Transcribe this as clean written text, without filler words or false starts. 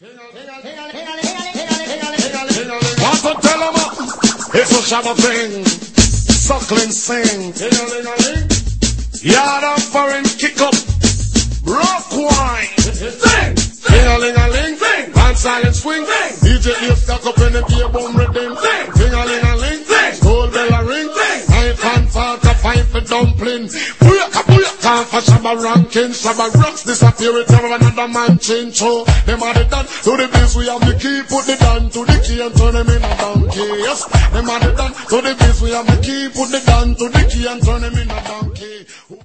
Want to tell them it's a shabba thing, suckling sing. Yard of foreign kick up, rock wine. Sing, ting-a-ling-a-ling, sing. And silent swing, sing. DJ Ace stuck up in the beer boom rhythm, sing. Ting-a-ling-a-ling, sing. Gold bell a ring, sing. I fan falter, fight for dumpling. Time for Shabba ranking, Shabba rocks disappear with another man change. So them are the done to the biz, we have the key, put the down to the key and turn them in a donkey. Yes, them are the done to the biz, we have the key, put the down to the key and turn them in a donkey.